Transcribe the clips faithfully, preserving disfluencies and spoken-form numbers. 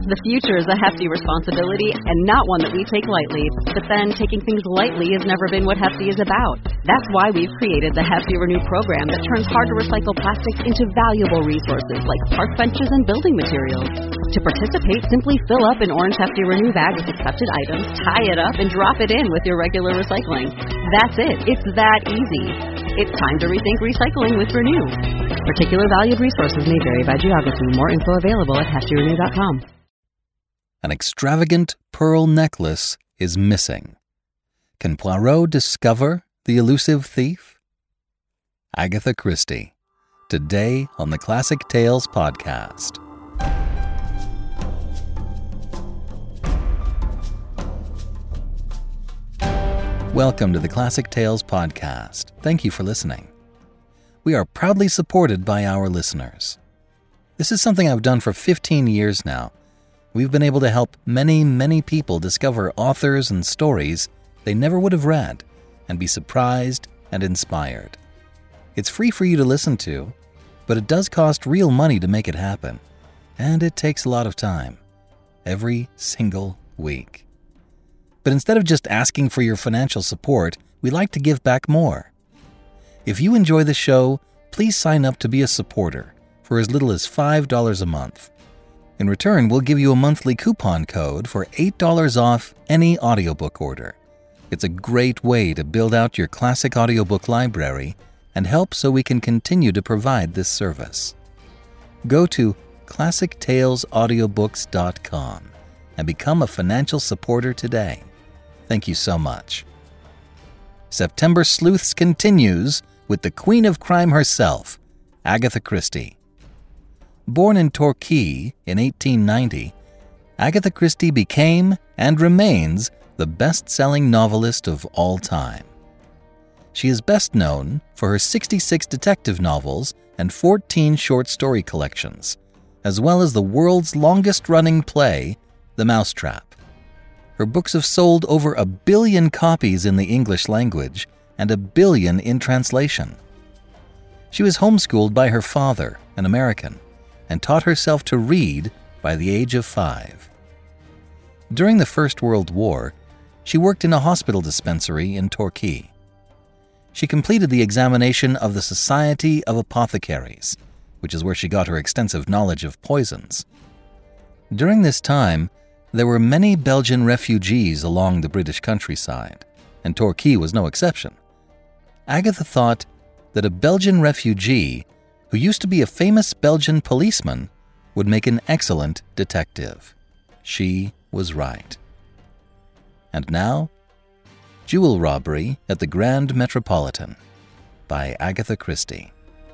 The future is a hefty responsibility and not one that we take lightly. But then, taking things lightly has never been what Hefty is about. That's why we've created the Hefty Renew program that turns hard-to-recycle plastics into valuable resources like park benches and building materials. To participate, simply fill up an orange Hefty Renew bag with accepted items, tie it up, and drop it in with your regular recycling. That's it. It's that easy. It's time to rethink recycling with Renew. Particular valued resources may vary by geography. More info available at hefty renew dot com. An extravagant pearl necklace is missing. Can Poirot discover the elusive thief? Agatha Christie, today on the Classic Tales podcast. Welcome to the Classic Tales podcast. Thank you for listening. We are proudly supported by our listeners. This is something I've done for fifteen years now. We've been able to help many, many people discover authors and stories they never would have read and be surprised and inspired. It's free for you to listen to, but it does cost real money to make it happen, and it takes a lot of time, every single week. But instead of just asking for your financial support, we like to give back more. If you enjoy the show, please sign up to be a supporter for as little as five dollars a month. In return, we'll give you a monthly coupon code for eight dollars off any audiobook order. It's a great way to build out your classic audiobook library and help so we can continue to provide this service. Go to classic tales audiobooks dot com and become a financial supporter today. Thank you so much. September Sleuths continues with the Queen of Crime herself, Agatha Christie. Born in Torquay in eighteen ninety, Agatha Christie became and remains the best-selling novelist of all time. She is best known for her sixty-six detective novels and fourteen short story collections, as well as the world's longest-running play, The Mousetrap. Her books have sold over a billion copies in the English language and a billion in translation. She was homeschooled by her father, an American, and taught herself to read by the age of five. During the First World War, she worked in a hospital dispensary in Torquay. She completed the examination of the Society of Apothecaries, which is where she got her extensive knowledge of poisons. During this time, there were many Belgian refugees along the British countryside, and Torquay was no exception. Agatha thought that a Belgian refugee who used to be a famous Belgian policeman would make an excellent detective. She was right. And now, Jewel Robbery at the Grand Metropolitan by Agatha Christie.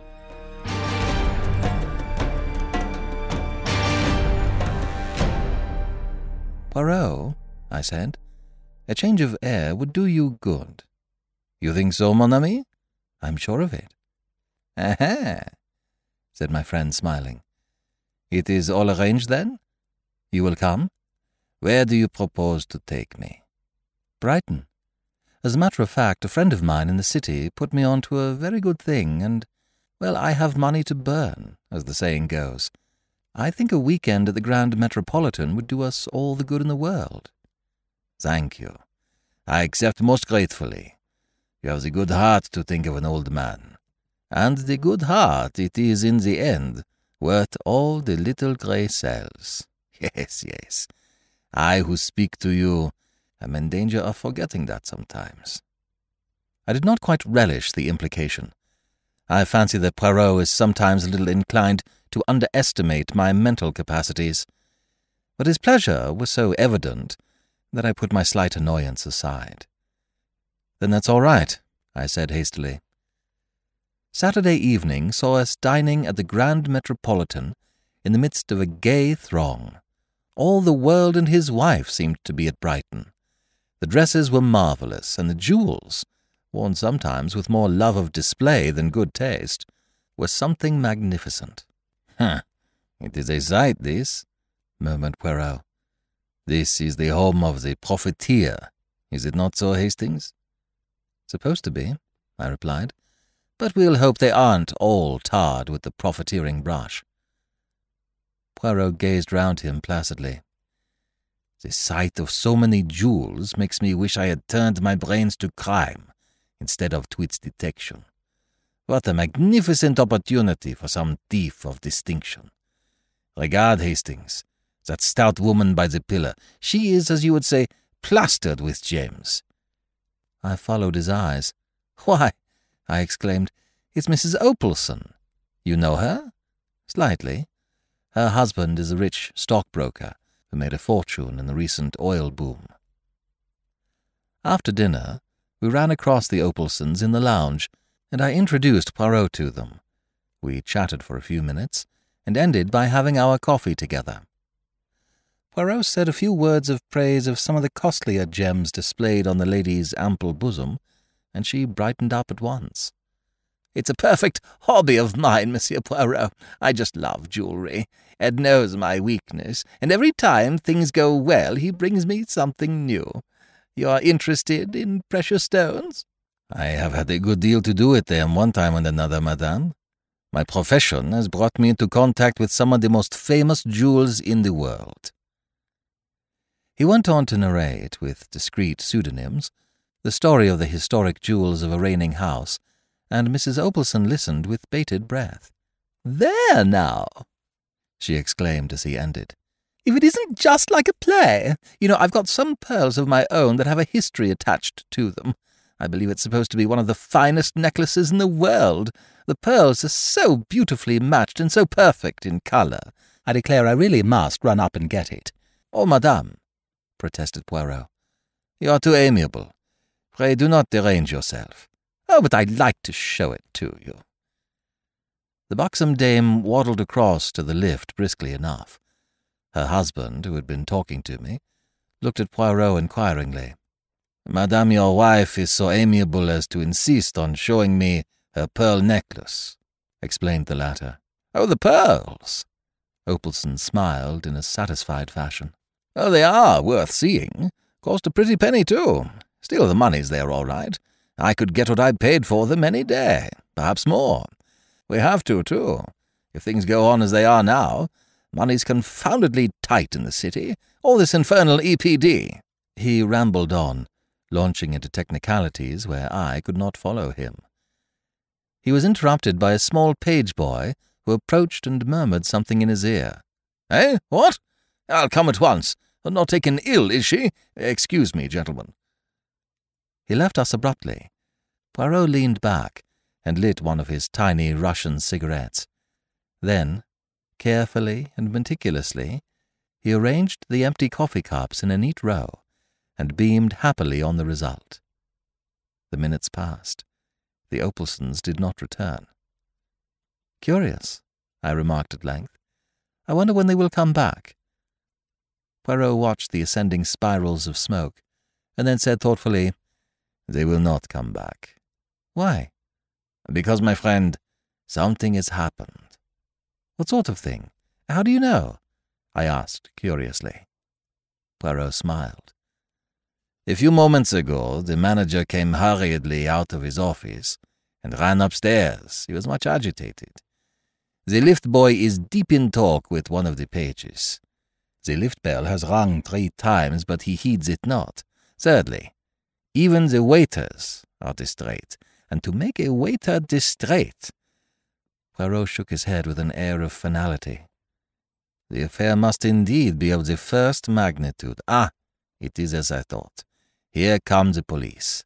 Poirot, I said, a change of air would do you good. You think so, mon ami? I'm sure of it. Aha! Said my friend, smiling. It is all arranged, then? You will come? Where do you propose to take me? Brighton. As a matter of fact, a friend of mine in the city put me on to a very good thing, and, well, I have money to burn, as the saying goes. I think a weekend at the Grand Metropolitan would do us all the good in the world. Thank you. I accept most gratefully. You have the good heart to think of an old man. And the good heart, it is in the end, worth all the little grey cells. Yes, yes. I who speak to you am in danger of forgetting that sometimes. I did not quite relish the implication. I fancy that Poirot is sometimes a little inclined to underestimate my mental capacities, but his pleasure was so evident that I put my slight annoyance aside. Then that's all right, I said hastily. Saturday evening saw us dining at the Grand Metropolitan in the midst of a gay throng. All the world and his wife seemed to be at Brighton. The dresses were marvellous, and the jewels, worn sometimes with more love of display than good taste, were something magnificent. Huh, it is a sight, this, murmured Poirot. This is the home of the profiteer. Is it not so, Hastings? Supposed to be, I replied. But we'll hope they aren't all tarred with the profiteering brush. Poirot gazed round him placidly. "The sight of so many jewels makes me wish I had turned my brains to crime instead of to its detection. What a magnificent opportunity for some thief of distinction. Regard, Hastings, that stout woman by the pillar. She is, as you would say, plastered with gems." I followed his eyes. "Why," I exclaimed, "it's Missus Opalson. You know her?" "Slightly. Her husband is a rich stockbroker who made a fortune in the recent oil boom." After dinner, we ran across the Opalsons in the lounge, and I introduced Poirot to them. We chatted for a few minutes, and ended by having our coffee together. Poirot said a few words of praise of some of the costlier gems displayed on the lady's ample bosom, and she brightened up at once. "It's a perfect hobby of mine, Monsieur Poirot. I just love jewelry. Ed knows my weakness, and every time things go well he brings me something new. You are interested in precious stones?" "I have had a good deal to do with them one time and another, madame. My profession has brought me into contact with some of the most famous jewels in the world." He went on to narrate, with discreet pseudonyms, the story of the historic jewels of a reigning house, and Missus Opalson listened with bated breath. "There now!" she exclaimed as he ended. "If it isn't just like a play! You know, I've got some pearls of my own that have a history attached to them. I believe it's supposed to be one of the finest necklaces in the world. The pearls are so beautifully matched and so perfect in colour. I declare I really must run up and get it." "Oh, madame," protested Poirot, "you are too amiable. Pray do not derange yourself." "Oh, but I'd like to show it to you." The buxom dame waddled across to the lift briskly enough. Her husband, who had been talking to me, looked at Poirot inquiringly. "Madame, your wife is so amiable as to insist on showing me her pearl necklace," explained the latter. "Oh, the pearls!" Opalson smiled in a satisfied fashion. "Oh, they are worth seeing. Cost a pretty penny, too. Still, the money's there all right. I could get what I paid for them any day, perhaps more. We have to, too. If things go on as they are now, money's confoundedly tight in the city. All this infernal E P D." He rambled on, launching into technicalities where I could not follow him. He was interrupted by a small page boy who approached and murmured something in his ear. "Eh? What? I'll come at once. Not taken ill, is she? Excuse me, gentlemen." He left us abruptly. Poirot leaned back and lit one of his tiny Russian cigarettes. Then, carefully and meticulously, he arranged the empty coffee cups in a neat row and beamed happily on the result. The minutes passed. The Opalsons did not return. "Curious," I remarked at length. "I wonder when they will come back." Poirot watched the ascending spirals of smoke, and then said thoughtfully, "They will not come back." "Why?" "Because, my friend, something has happened." "What sort of thing? How do you know?" I asked curiously. Poirot smiled. "A few moments ago, the manager came hurriedly out of his office and ran upstairs. He was much agitated. The lift boy is deep in talk with one of the pages. The lift bell has rung three times, but he heeds it not. Thirdly, even the waiters are distrait, and to make a waiter distrait—" Poirot shook his head with an air of finality. "The affair must indeed be of the first magnitude. Ah, it is as I thought. Here come the police."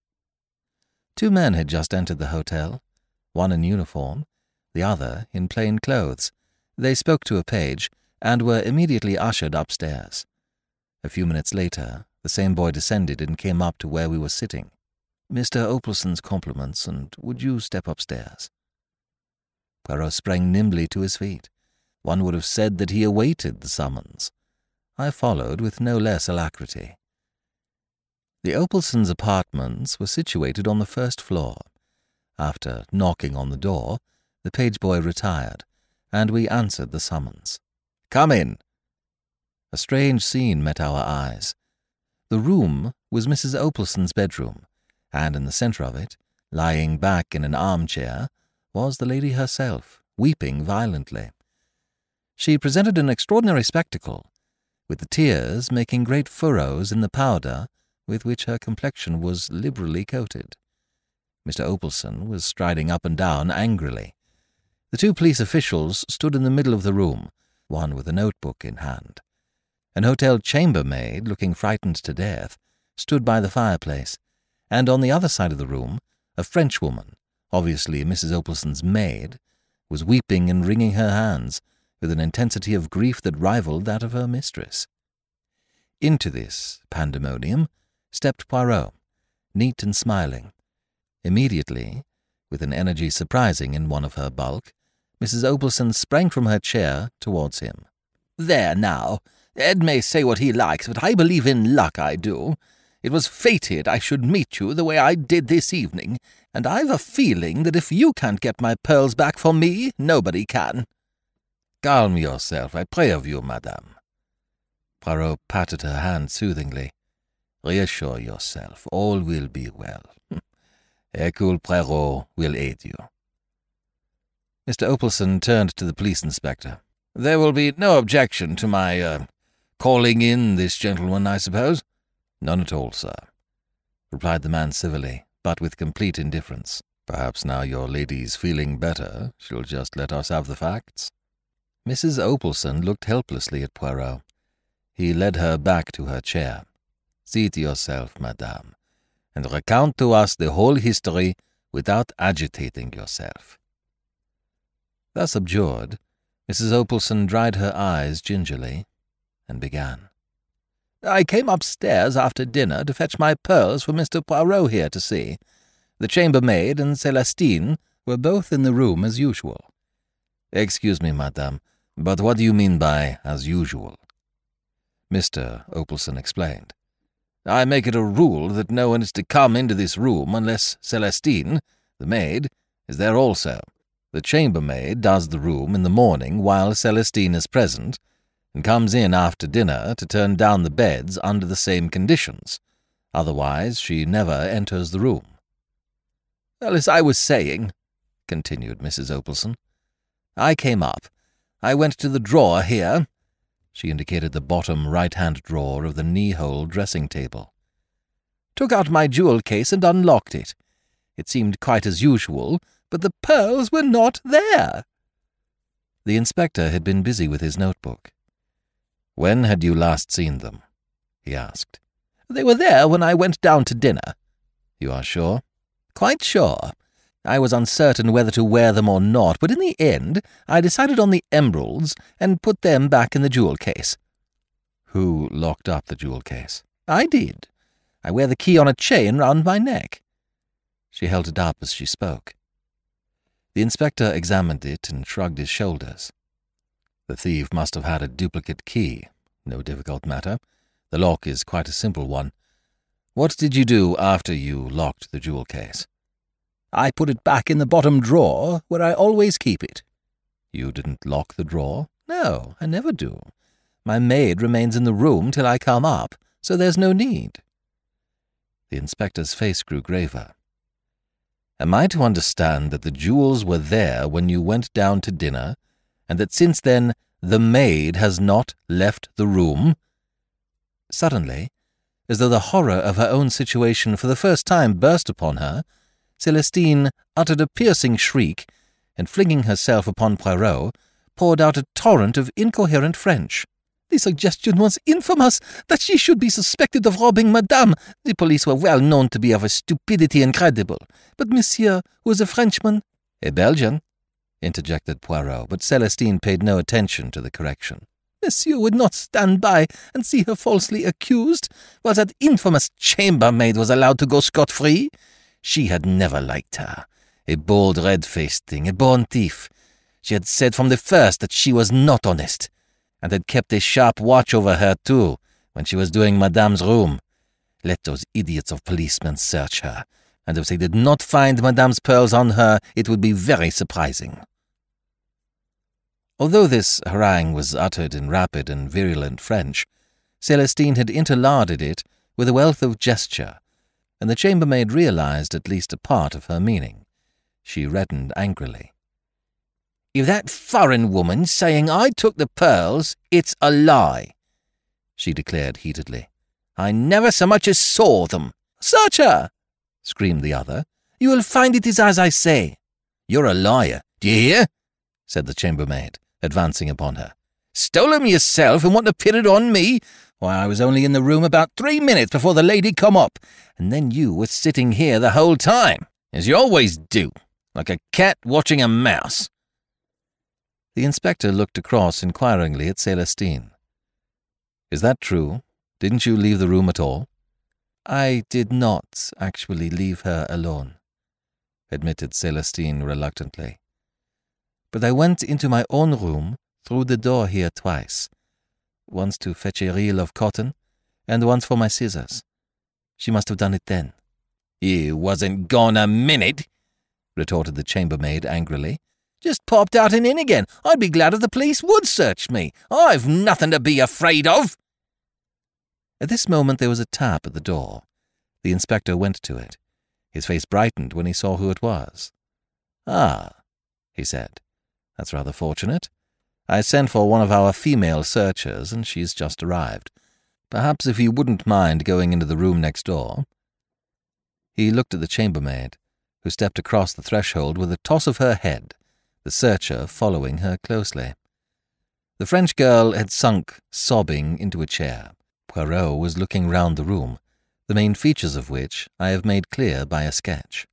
Two men had just entered the hotel, one in uniform, the other in plain clothes. They spoke to a page, and were immediately ushered upstairs. A few minutes later, the same boy descended and came up to where we were sitting. "Mister Opalson's compliments, and would you step upstairs?" Poirot sprang nimbly to his feet. One would have said that he awaited the summons. I followed with no less alacrity. The Opalsons' apartments were situated on the first floor. After knocking on the door, the page boy retired, and we answered the summons. "Come in." A strange scene met our eyes. The room was Missus Opalson's bedroom, and in the centre of it, lying back in an armchair, was the lady herself, weeping violently. She presented an extraordinary spectacle, with the tears making great furrows in the powder with which her complexion was liberally coated. Mister Opalson was striding up and down angrily. The two police officials stood in the middle of the room, one with a notebook in hand. An hotel chambermaid, looking frightened to death, stood by the fireplace, and on the other side of the room, a Frenchwoman, obviously Missus Opalson's maid, was weeping and wringing her hands with an intensity of grief that rivaled that of her mistress. Into this pandemonium stepped Poirot, neat and smiling. Immediately, with an energy surprising in one of her bulk, Missus Opalson sprang from her chair towards him. "There now, Ed may say what he likes, but I believe in luck, I do. It was fated I should meet you the way I did this evening, and I've a feeling that if you can't get my pearls back for me, nobody can." "Calm yourself, I pray of you, madame." Poirot patted her hand soothingly. "Reassure yourself, all will be well. Hercule Poirot will aid you." Mister Opalson turned to the police inspector. "There will be no objection to my, uh, calling in this gentleman, I suppose?" "None at all, sir," replied the man civilly, but with complete indifference. "Perhaps now your lady's feeling better, she'll just let us have the facts." Missus Opalson looked helplessly at Poirot. He led her back to her chair. "Seat yourself, madame, and recount to us the whole history without agitating yourself." Thus abjured, Missus Opalson dried her eyes gingerly and began. "I came upstairs after dinner to fetch my pearls for Mister Poirot here to see. The chambermaid and Celestine were both in the room as usual." "Excuse me, madame, but what do you mean by as usual?" Mister Opalson explained. "I make it a rule that no one is to come into this room unless Celestine, the maid, is there also. The chambermaid does the room in the morning while Celestine is present, and comes in after dinner to turn down the beds under the same conditions. Otherwise she never enters the room." "Well, as I was saying," continued Missus Opalson, "I came up. I went to the drawer here." She indicated the bottom right-hand drawer of the knee-hole dressing-table. "Took out my jewel case and unlocked it. It seemed quite as usual, but the pearls were not there." The inspector had been busy with his notebook. "When had you last seen them?" he asked. "They were there when I went down to dinner." "You are sure?" "Quite sure. I was uncertain whether to wear them or not, but in the end I decided on the emeralds and put them back in the jewel case." "Who locked up the jewel case?" "I did. I wear the key on a chain round my neck." She held it up as she spoke. The inspector examined it and shrugged his shoulders. "The thief must have had a duplicate key. No difficult matter. The lock is quite a simple one. What did you do after you locked the jewel case?" "I put it back in the bottom drawer, where I always keep it." "You didn't lock the drawer?" "No, I never do. My maid remains in the room till I come up, so there's no need." The inspector's face grew graver. "Am I to understand that the jewels were there when you went down to dinner, and that since then the maid has not left the room?" Suddenly, as though the horror of her own situation for the first time burst upon her, Celestine uttered a piercing shriek, and flinging herself upon Poirot, poured out a torrent of incoherent French. "The suggestion was infamous, that she should be suspected of robbing Madame. The police were well known to be of a stupidity incredible. But Monsieur was a Frenchman." "A Belgian," interjected Poirot, but Celestine paid no attention to the correction. "Monsieur would not stand by and see her falsely accused, while that infamous chambermaid was allowed to go scot-free. She had never liked her. A bold, red-faced thing, a born thief. She had said from the first that she was not honest, and had kept a sharp watch over her, too, when she was doing Madame's room. Let those idiots of policemen search her, and if they did not find Madame's pearls on her, it would be very surprising." Although this harangue was uttered in rapid and virulent French, Celestine had interlarded it with a wealth of gesture, and the chambermaid realized at least a part of her meaning. She reddened angrily. If that foreign woman's saying I took the pearls, it's a lie," she declared heatedly. "I never so much as saw them." "Search her!" screamed the other. "You will find it is as I say." "You're a liar, do you hear?" said the chambermaid, advancing upon her. "Stole 'em yourself and want to pin it on me? Why, I was only in the room about three minutes before the lady come up, and then you were sitting here the whole time, as you always do, like a cat watching a mouse." The inspector looked across inquiringly at Celestine. "Is that true? Didn't you leave the room at all?" "I did not actually leave her alone," admitted Celestine reluctantly. "But I went into my own room through the door here twice, once to fetch a reel of cotton, and once for my scissors. She must have done it then." "You wasn't gone a minute," retorted the chambermaid angrily. "Just popped out and in again. I'd be glad if the police would search me. I've nothing to be afraid of." At this moment there was a tap at the door. The inspector went to it. His face brightened when he saw who it was. "Ah," he said, "that's rather fortunate. I sent for one of our female searchers, and she's just arrived. Perhaps if you wouldn't mind going into the room next door." He looked at the chambermaid, who stepped across the threshold with a toss of her head, the searcher following her closely. The French girl had sunk, sobbing, into a chair. Poirot was looking round the room, the main features of which I have made clear by a sketch.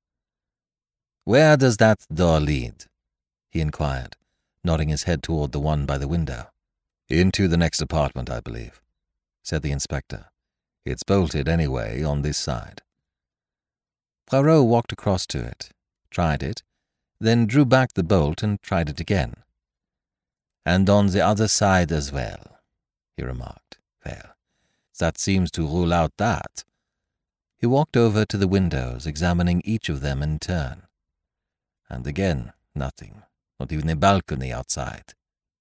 "Where does that door lead?" he inquired, nodding his head toward the one by the window. "Into the next apartment, I believe," said the inspector. "It's bolted anyway on this side." Poirot walked across to it, tried it, then drew back the bolt and tried it again. "And on the other side as well," he remarked. "Well, that seems to rule out that." He walked over to the windows, examining each of them in turn. "And again, nothing, not even a balcony outside."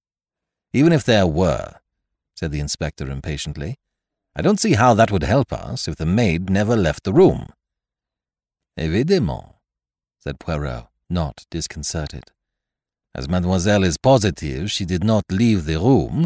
"Even if there were," said the inspector impatiently, "I don't see how that would help us if the maid never left the room." "Évidemment," said Poirot, not disconcerted. "As mademoiselle is positive she did not leave the room—"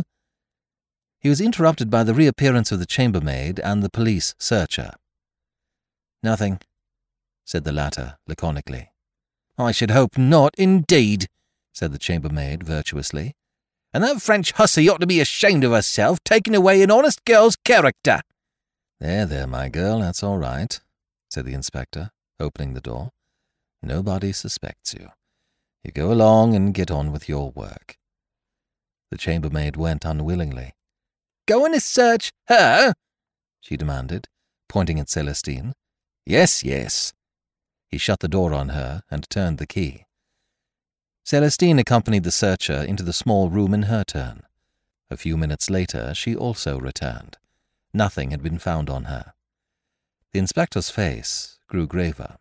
He was interrupted by the reappearance of the chambermaid and the police searcher. "Nothing," said the latter laconically. "I should hope not, indeed," said the chambermaid virtuously. "And that French hussy ought to be ashamed of herself, taking away an honest girl's character." "There, there, my girl, that's all right," said the inspector, opening the door. "Nobody suspects you. You go along and get on with your work." The chambermaid went unwillingly. "Going to search her?" she demanded, pointing at Celestine. "Yes, yes." He shut the door on her and turned the key. Celestine accompanied the searcher into the small room in her turn. A few minutes later she also returned. Nothing had been found on her. The inspector's face grew graver.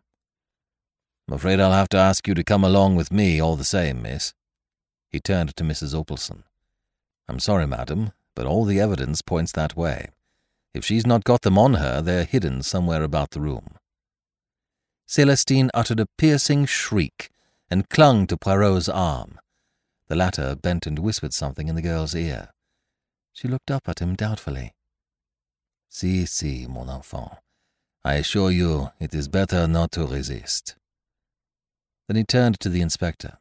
"I'm afraid I'll have to ask you to come along with me all the same, miss." He turned to Missus Opelson. "I'm sorry, madam, but all the evidence points that way. If she's not got them on her, they're hidden somewhere about the room." Celestine uttered a piercing shriek and clung to Poirot's arm. The latter bent and whispered something in the girl's ear. She looked up at him doubtfully. "Si, si, mon enfant. I assure you it is better not to resist." Then he turned to the inspector.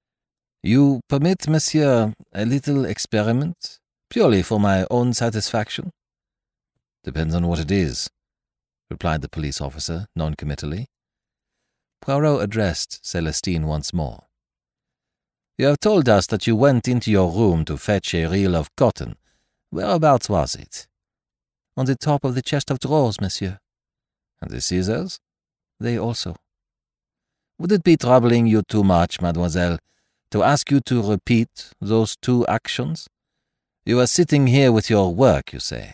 "You permit, monsieur, a little experiment, purely for my own satisfaction?" "Depends on what it is," replied the police officer noncommittally. Poirot addressed Celestine once more. "You have told us that you went into your room to fetch a reel of cotton. Whereabouts was it?" "On the top of the chest of drawers, monsieur." "And the scissors?" "They also." "Would it be troubling you too much, mademoiselle, to ask you to repeat those two actions? You are sitting here with your work, you say."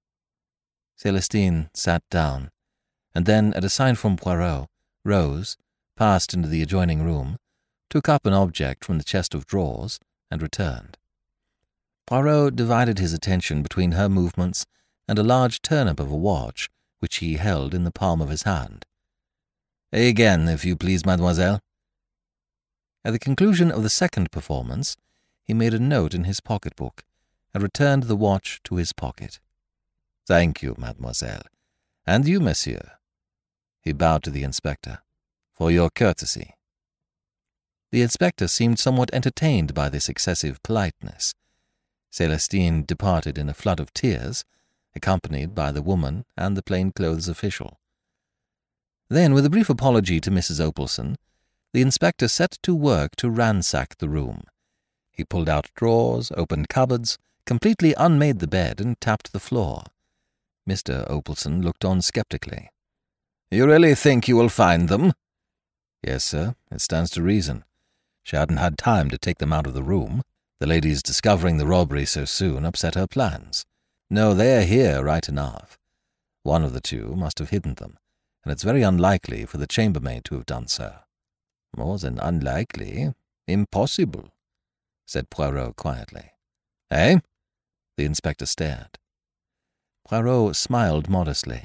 Celestine sat down, and then, at a sign from Poirot, rose, passed into the adjoining room, took up an object from the chest of drawers, and returned. Poirot divided his attention between her movements and a large turnip of a watch, which he held in the palm of his hand. "Again, if you please, mademoiselle." At the conclusion of the second performance, he made a note in his pocketbook and returned the watch to his pocket. "Thank you, mademoiselle. And you, monsieur," he bowed to the inspector, "for your courtesy." The inspector seemed somewhat entertained by this excessive politeness. Celestine departed in a flood of tears, accompanied by the woman and the plain-clothes official. Then, with a brief apology to Missus Opelson, the inspector set to work to ransack the room. He pulled out drawers, opened cupboards, completely unmade the bed, and tapped the floor. Mister Opelson looked on skeptically. "You really think you will find them?" "Yes, sir. It stands to reason. She hadn't had time to take them out of the room. The lady's discovering the robbery so soon upset her plans. No, they're here right enough. One of the two must have hidden them, and it's very unlikely for the chambermaid to have done so." "More than unlikely. Impossible," said Poirot quietly. "Eh?" The inspector stared. Poirot smiled modestly.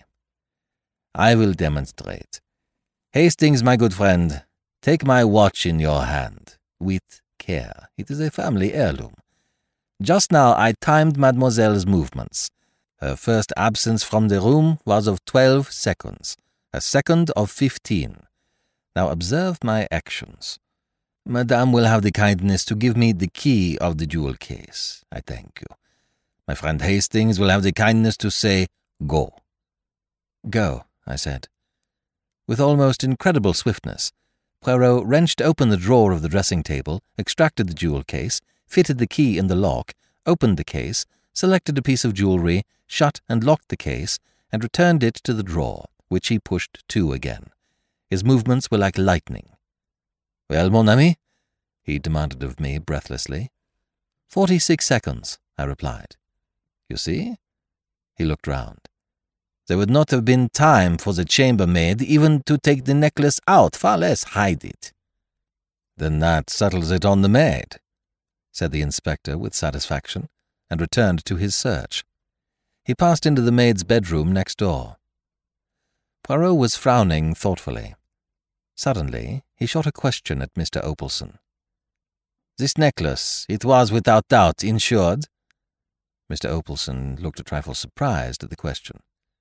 "I will demonstrate. Hastings, my good friend, take my watch in your hand, with care. It is a family heirloom. Just now I timed mademoiselle's movements. Her first absence from the room was of twelve seconds, a second of fifteen. Now observe my actions. Madame will have the kindness to give me the key of the jewel case. I thank you. My friend Hastings will have the kindness to say, 'Go.'" "Go," I said. With almost incredible swiftness, Poirot wrenched open the drawer of the dressing-table, extracted the jewel case, fitted the key in the lock, opened the case, selected a piece of jewellery, shut and locked the case, and returned it to the drawer, which he pushed to again. His movements were like lightning. "Well, mon ami?" he demanded of me breathlessly. Forty-six seconds," I replied. "You see?" He looked round. "There would not have been time for the chambermaid even to take the necklace out, far less hide it." "Then that settles it on the maid," said the inspector with satisfaction, and returned to his search. He passed into the maid's bedroom next door. Poirot was frowning thoughtfully. Suddenly, he shot a question at Mister Opelson. "This necklace, it was without doubt insured?" Mister Opelson looked a trifle surprised at the question.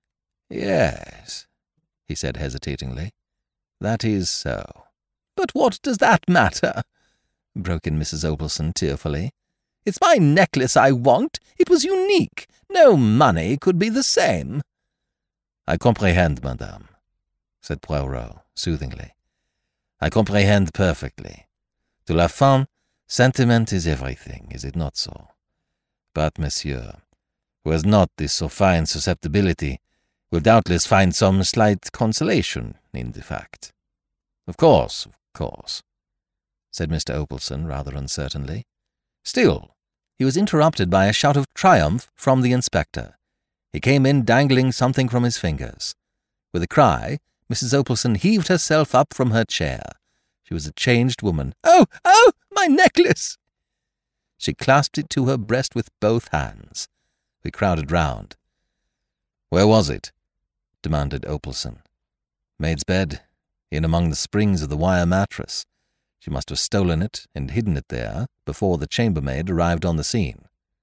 "Yes," he said hesitatingly. "That is so." "But what does that matter?" broke in Missus Opelson tearfully. "It's my necklace I want. It was unique. No money could be the same." "I comprehend, madame," said Poirot soothingly. "I comprehend perfectly. To la femme, sentiment is everything, is it not so? But monsieur, who has not this so fine susceptibility, will doubtless find some slight consolation in the fact." "Of course, of course," said Mister Opelson rather uncertainly. Still, he was interrupted by a shout of triumph from the inspector. He came in dangling something from his fingers. With a cry, Missus Opelson heaved herself up from her chair. She was a changed woman. "Oh, oh, my necklace!" She clasped it to her breast with both hands. We crowded round. "Where was it?" demanded Opelson. "Maid's bed, in among the springs of the wire mattress. She must have stolen it and hidden it there before the chambermaid arrived on the scene."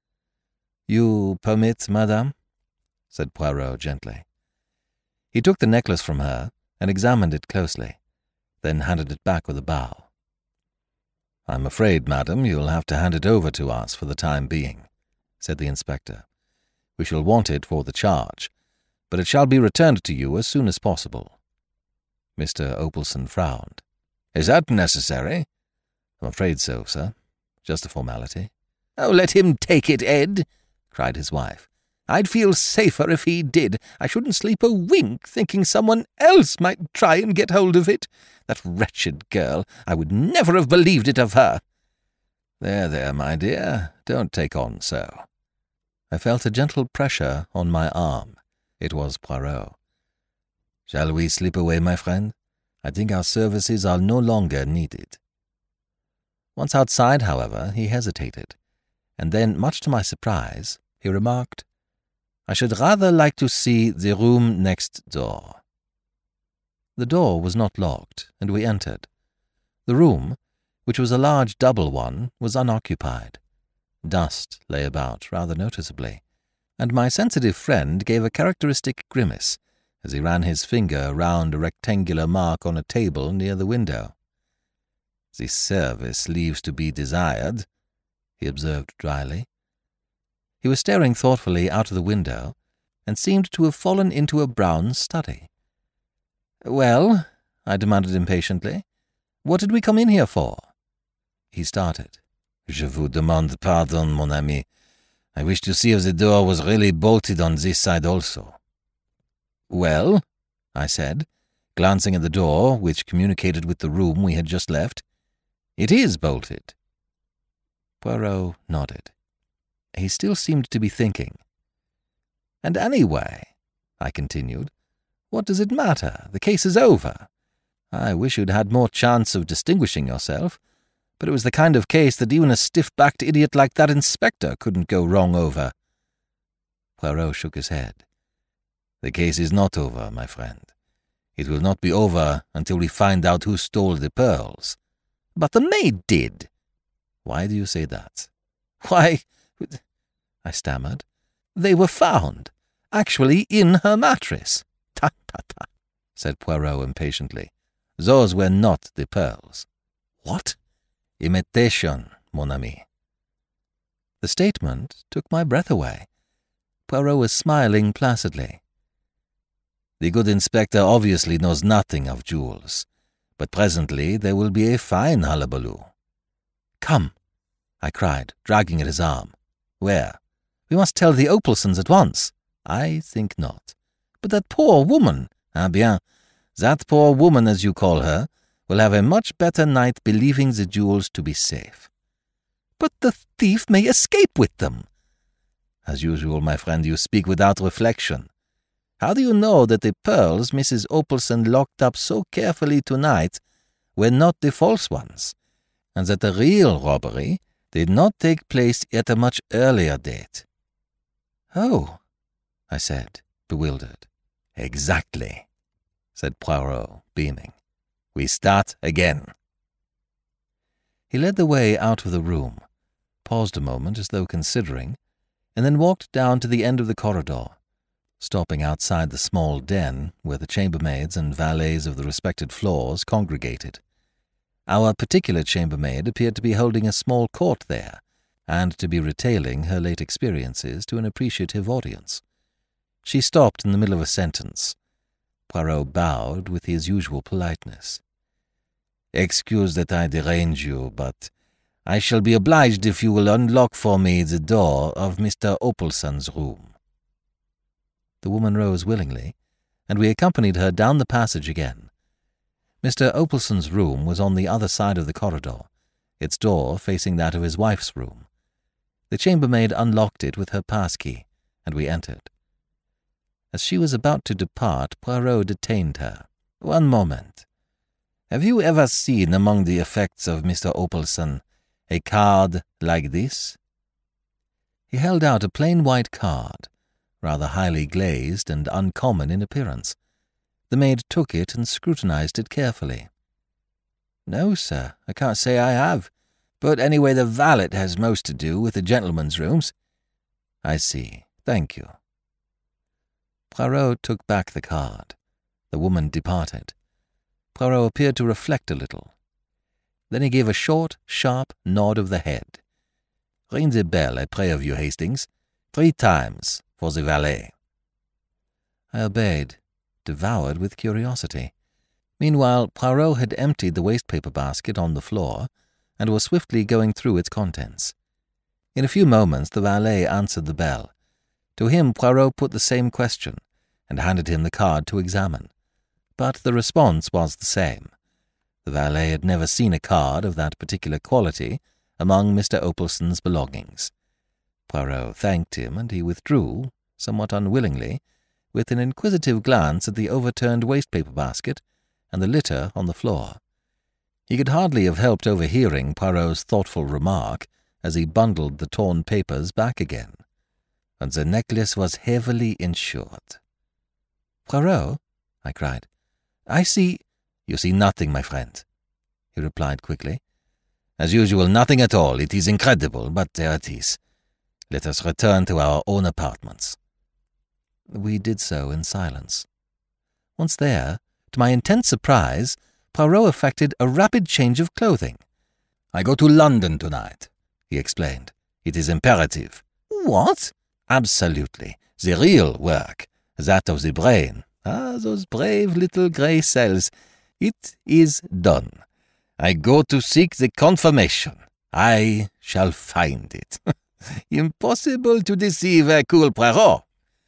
"You permit, madame?" said Poirot gently. He took the necklace from her and examined it closely, then handed it back with a bow. "I'm afraid, madam, you'll have to hand it over to us for the time being," said the inspector. "We shall want it for the charge, but it shall be returned to you as soon as possible." Mister Opelson frowned. "Is that necessary?" "I'm afraid so, sir. Just a formality." "Oh, let him take it, Ed," cried his wife. "I'd feel safer if he did. I shouldn't sleep a wink thinking someone else might try and get hold of it. That wretched girl, I would never have believed it of her." "There, there, my dear, don't take on so." I felt a gentle pressure on my arm. It was Poirot. "Shall we slip away, my friend? I think our services are no longer needed." Once outside, however, he hesitated, and then, much to my surprise, he remarked, "I should rather like to see the room next door." The door was not locked, and we entered. The room, which was a large double one, was unoccupied. Dust lay about rather noticeably, and my sensitive friend gave a characteristic grimace as he ran his finger round a rectangular mark on a table near the window. "The service leaves to be desired," he observed dryly. He was staring thoughtfully out of the window and seemed to have fallen into a brown study. "Well," I demanded impatiently, "what did we come in here for?" He started. "Je vous demande pardon, mon ami. I wish to see if the door was really bolted on this side also." "Well," I said, glancing at the door which communicated with the room we had just left, "it is bolted." Poirot nodded. He still seemed to be thinking. "And anyway," I continued, "what does it matter? The case is over. I wish you'd had more chance of distinguishing yourself, but it was the kind of case that even a stiff-backed idiot like that inspector couldn't go wrong over." Poirot shook his head. "The case is not over, my friend. It will not be over until we find out who stole the pearls." "But the maid did." "Why do you say that?" "Why," I stammered, "they were found, actually in her mattress." "Ta, ta, ta," said Poirot impatiently. "Those were not the pearls." "What?" "Imitation, mon ami." The statement took my breath away. Poirot was smiling placidly. "The good inspector obviously knows nothing of jewels, but presently there will be a fine hullabaloo." "Come," I cried, dragging at his arm. "Where?" "We must tell the Opalsons at once." "I think not." "But that poor woman." "Ah bien, that poor woman, as you call her, will have a much better night believing the jewels to be safe." "But the thief may escape with them." "As usual, my friend, you speak without reflection. How do you know that the pearls Missus Opalson locked up so carefully tonight were not the false ones, and that the real robbery did not take place at a much earlier date?" "Oh," I said, bewildered. "Exactly," said Poirot, beaming. "We start again." He led the way out of the room, paused a moment as though considering, and then walked down to the end of the corridor, stopping outside the small den where the chambermaids and valets of the respected floors congregated. Our particular chambermaid appeared to be holding a small court there, and to be retailing her late experiences to an appreciative audience. She stopped in the middle of a sentence. Poirot bowed with his usual politeness. "Excuse that I derange you, but I shall be obliged if you will unlock for me the door of Mister Opalson's room." The woman rose willingly, and we accompanied her down the passage again. Mister Opalson's room was on the other side of the corridor, its door facing that of his wife's room. The chambermaid unlocked it with her pass-key, and we entered. As she was about to depart, Poirot detained her. "One moment. Have you ever seen among the effects of Mister Opalson a card like this?" He held out a plain white card, rather highly glazed and uncommon in appearance. The maid took it and scrutinized it carefully. "No, sir, I can't say I have. But anyway, the valet has most to do with the gentlemen's rooms." "I see. Thank you." Poirot took back the card. The woman departed. Poirot appeared to reflect a little. Then he gave a short, sharp nod of the head. "Ring the bell, I pray of you, Hastings. Three times for the valet." I obeyed, devoured with curiosity. Meanwhile, Poirot had emptied the waste-paper basket on the floor and was swiftly going through its contents. In a few moments the valet answered the bell. To him Poirot put the same question, and handed him the card to examine. But the response was the same. The valet had never seen a card of that particular quality among Mister Opalson's belongings. Poirot thanked him, and he withdrew, somewhat unwillingly, with an inquisitive glance at the overturned waste-paper basket and the litter on the floor. He could hardly have helped overhearing Poirot's thoughtful remark as he bundled the torn papers back again. "And the necklace was heavily insured." "Poirot," I cried, "I see—" "You see nothing, my friend," he replied quickly. As usual, nothing at all. It is incredible, but there it is. Let us return to our own apartments. We did so in silence. Once there, to my intense surprise, Poirot effected a rapid change of clothing. I go to London tonight, he explained. It is imperative. What? Absolutely. The real work, that of the brain. Ah, those brave little grey cells. It is done. I go to seek the confirmation. I shall find it. Impossible to deceive Hercule Poirot.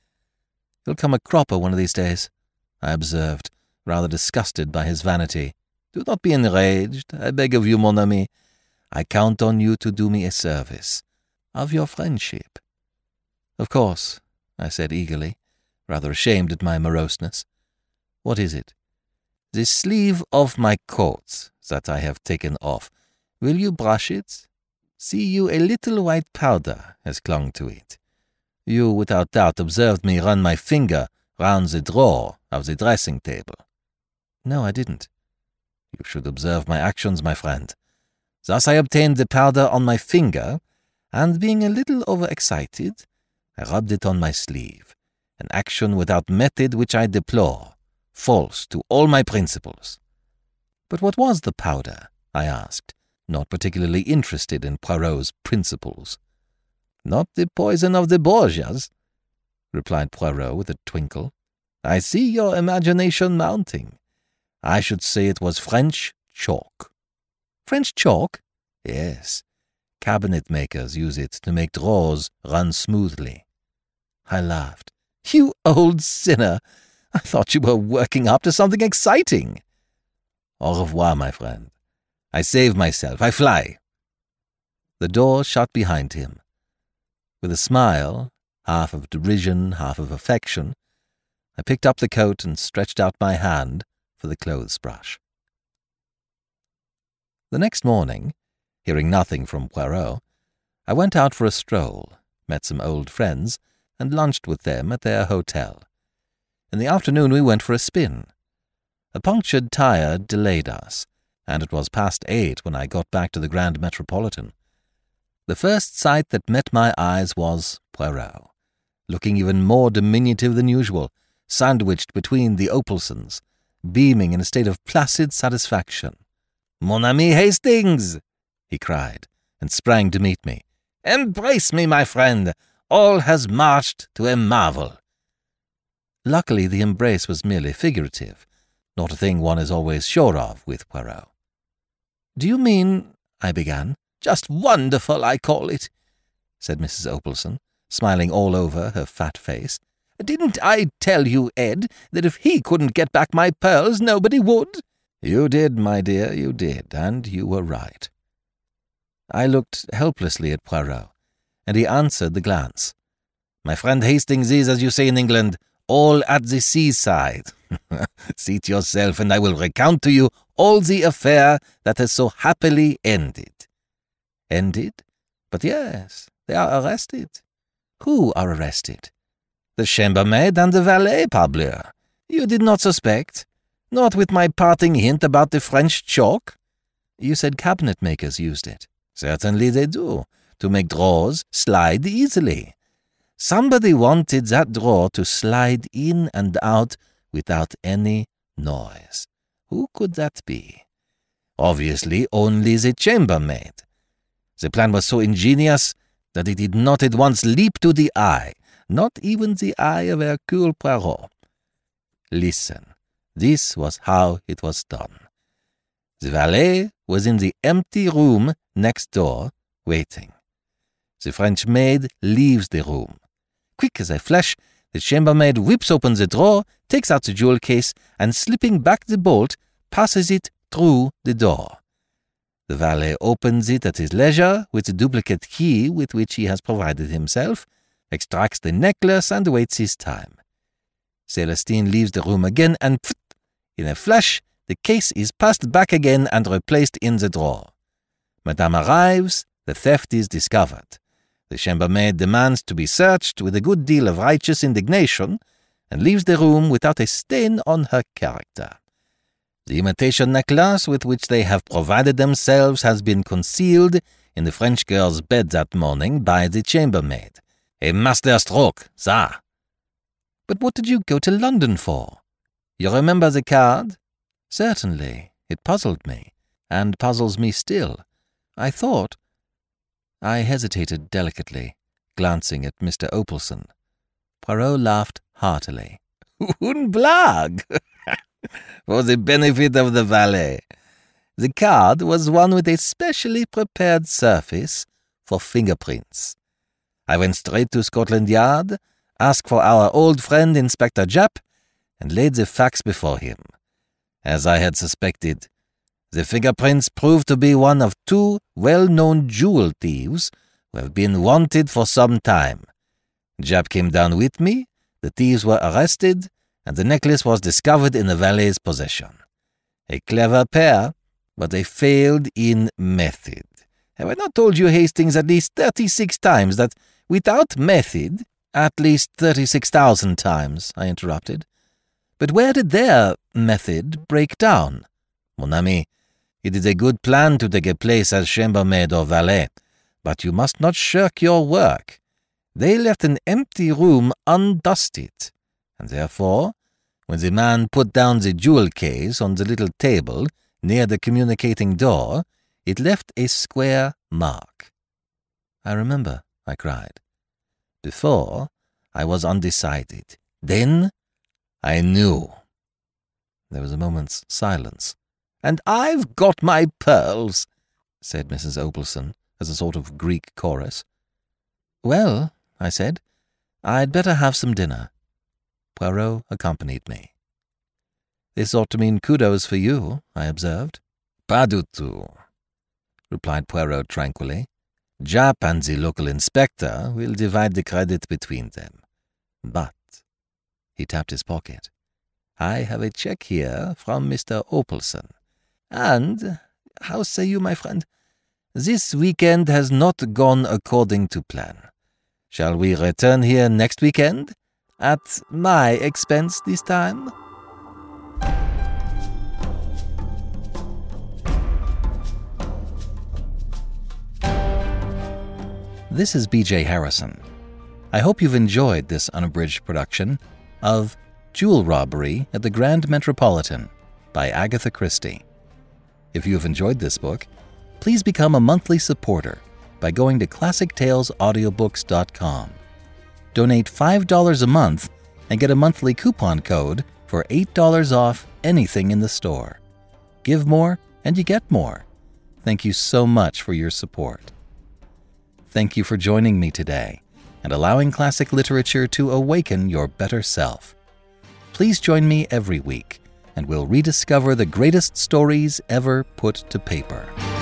He'll come a cropper one of these days, I observed, rather disgusted by his vanity. Do not be enraged, I beg of you, mon ami. I count on you to do me a service. Of your friendship. Of course, I said eagerly, rather ashamed at my moroseness. What is it? The sleeve of my coat that I have taken off. Will you brush it? See you a little white powder has clung to it. You without doubt observed me run my finger round the drawer of the dressing table. No, I didn't. You should observe my actions, my friend. Thus I obtained the powder on my finger, and being a little overexcited, I rubbed it on my sleeve, an action without method which I deplore, false to all my principles. But what was the powder? I asked, not particularly interested in Poirot's principles. Not the poison of the Borgias, replied Poirot with a twinkle. I see your imagination mounting. I should say it was French chalk. French chalk? Yes. Cabinet makers use it to make drawers run smoothly. I laughed. You old sinner! I thought you were working up to something exciting. Au revoir, my friend. I save myself. I fly. The door shut behind him. With a smile, half of derision, half of affection, I picked up the coat and stretched out my hand for the clothes-brush. The next morning, hearing nothing from Poirot, I went out for a stroll, met some old friends, and lunched with them at their hotel. In the afternoon we went for a spin. A punctured tire delayed us, and it was past eight when I got back to the Grand Metropolitan. The first sight that met my eyes was Poirot, looking even more diminutive than usual, sandwiched between the Opalsons, beaming in a state of placid satisfaction. "Mon ami Hastings!" he cried, and sprang to meet me. "Embrace me, my friend! All has marched to a marvel." Luckily the embrace was merely figurative, not a thing one is always sure of with Poirot. "Do you mean—" I began. "Just wonderful, I call it," said Missus Opalson, smiling all over her fat face. "Didn't I tell you, Ed, that if he couldn't get back my pearls, nobody would?" "You did, my dear, you did, and you were right." I looked helplessly at Poirot, and he answered the glance. "My friend Hastings is, as you say in England, all at the seaside. Seat yourself, and I will recount to you all the affair that has so happily ended." "Ended? But yes, they are arrested." "Who are arrested?" "The chambermaid and the valet, parbleu. You did not suspect? Not with my parting hint about the French chalk?" "You said cabinet makers used it." "Certainly they do, to make drawers slide easily. Somebody wanted that drawer to slide in and out without any noise. Who could that be? Obviously only the chambermaid. The plan was so ingenious that it did not at once leap to the eye, not even the eye of Hercule Poirot. Listen, this was how it was done. The valet was in the empty room next door, waiting. The French maid leaves the room. Quick as a flash, the chambermaid whips open the drawer, takes out the jewel case, and slipping back the bolt, passes it through the door. The valet opens it at his leisure with the duplicate key with which he has provided himself, extracts the necklace, and waits his time. Celestine leaves the room again, and pft, in a flash, the case is passed back again and replaced in the drawer. Madame arrives, the theft is discovered. The chambermaid demands to be searched with a good deal of righteous indignation, and leaves the room without a stain on her character. The imitation necklace with which they have provided themselves has been concealed in the French girl's bed that morning by the chambermaid. A master stroke, ça. But what did you go to London for? You remember the card? Certainly. It puzzled me, and puzzles me still. I thought... I hesitated delicately, glancing at Mister Opelson. Poirot laughed heartily. "Un blague! For the benefit of the valet. The card was one with a specially prepared surface for fingerprints. I went straight to Scotland Yard, asked for our old friend Inspector Japp, and laid the facts before him. As I had suspected, the fingerprints proved to be one of two well-known jewel thieves who have been wanted for some time. Japp came down with me, the thieves were arrested, and the necklace was discovered in the valet's possession. A clever pair, but they failed in method. Have I not told you, Hastings, at least thirty-six times that without method—" "At least thirty-six thousand times," I interrupted. "But where did their method break down?" "Mon ami, it is a good plan to take a place as chambermaid or valet, but you must not shirk your work. They left an empty room undusted, and therefore, when the man put down the jewel case on the little table near the communicating door, it left a square mark." "I remember," I cried. "Before, I was undecided. Then, I knew." There was a moment's silence. "And I've got my pearls," said Missus Opelson, as a sort of Greek chorus. "Well," I said, "I'd better have some dinner." Poirot accompanied me. "This ought to mean kudos for you," I observed. "Pas du tout," replied Poirot tranquilly. "Japp and the local inspector will divide the credit between them. But," he tapped his pocket, "I have a check here from Mister Opelson. And, how say you, my friend, this weekend has not gone according to plan. Shall we return here next weekend? At my expense this time?" This is B J Harrison. I hope you've enjoyed this unabridged production of Jewel Robbery at the Grand Metropolitan by Agatha Christie. If you have enjoyed this book, please become a monthly supporter by going to classic tales audiobooks dot com. Donate five dollars a month and get a monthly coupon code for eight dollars off anything in the store. Give more and you get more. Thank you so much for your support. Thank you for joining me today and allowing classic literature to awaken your better self. Please join me every week, and we'll rediscover the greatest stories ever put to paper.